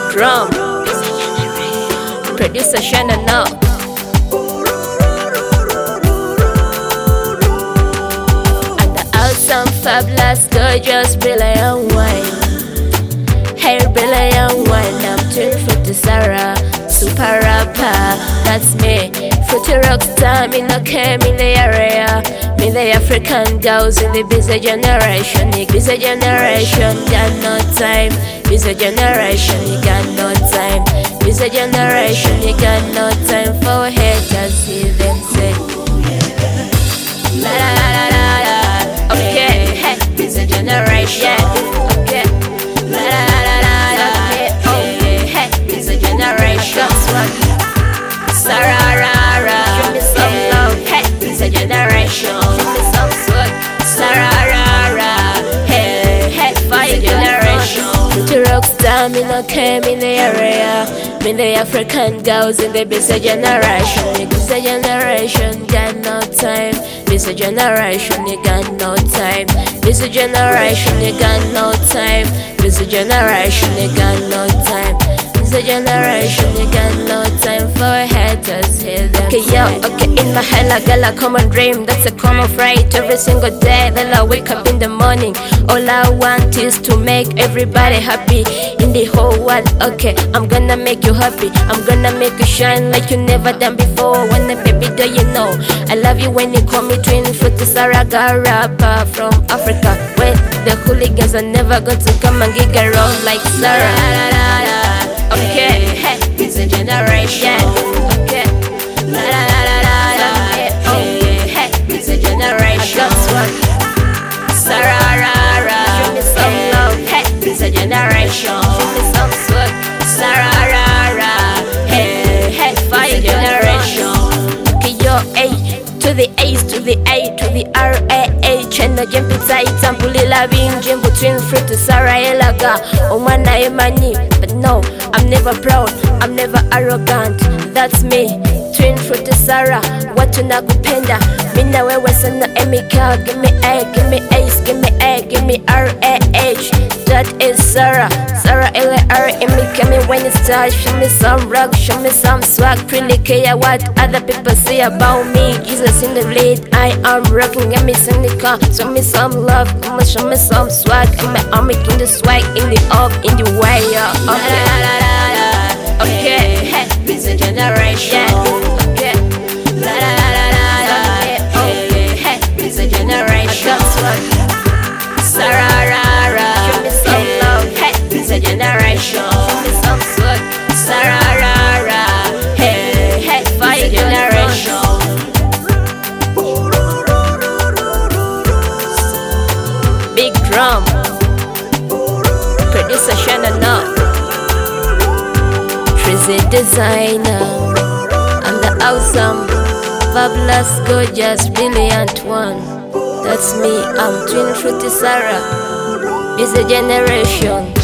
drum. Producer Shannon now. And the awesome, fabulous, gorgeous, brilliant wine. Hey, brilliant wine. I'm tuned Fruity Sarah, super rapper. That's me. Fruity rockstar, me no came in the area. Me the African girls in the busy generation. Busy generation, got no time. Busy generation, you got no time. Busy generation, you got no time for haters. See them say la la la la la. Okay, hey, busy generation. Okay, la la la la la. Okay, hey, busy generation. Sarara, show me some love. Hey, busy generation. Show me some swag. Sarara, hey, hey, busy generation. To rockstar, me no came in the area. Me the African girls in the busy generation. Busy generation, got no time. Busy generation, you got no time. Busy generation, you got no time. Busy generation, you got no time. Busy generation, you got no time for haters. Okay, yo, okay, in my head I got a common dream. That's a common fright every single day. Then I wake up in the morning. All I want is to make everybody happy in the whole world. Okay, I'm gonna make you happy. I'm gonna make you shine like you never done before. When the baby do you know I love you when you call me twin Fruity Sarah, girl rapper from Africa. When the hooligans are never going to come and gig around like Sarah. Okay, hey, it's a generation. Okay, la la la la la la. Okay, hey, it's a generation. I got one. Sarara, show me some love. Hey, it's a generation. Show me some swag. Sarara, hey, hey, fire generation. Okay, yo, A to the A's to the A to the R-A-H. And no jump inside Tampulila Binjim between Fruity Sarah Elaga. Omana Emani. But no, I'm never proud, I'm never arrogant. That's me, twin Fruity Sarah. Watu nakupenda, mina wewe sana emika. Give me A, give me A's, give me A, give me R-A-H. That is Sarah, Sarah L-A-R. Emika me when it's time. Show me some rock, show me some swag. Really care what other people say about me. Jesus in the lead, I am rocking. Give me some nika, show me some love. Show me some swag. I'm making the swag in the up, in the way. Okay, okay, hey, it's a generation. Okay, la la la la la. Okay, hey, it's a generation. I got one. Sarara, show me some love. Hey, it's a generation. Show me some swag. Sarara, hey, hey, fire generation. Big drum. Producer Shannon now. She's a designer. I'm the awesome, fabulous, gorgeous, brilliant one. That's me, I'm twin Fruity Sarah. Busy generation.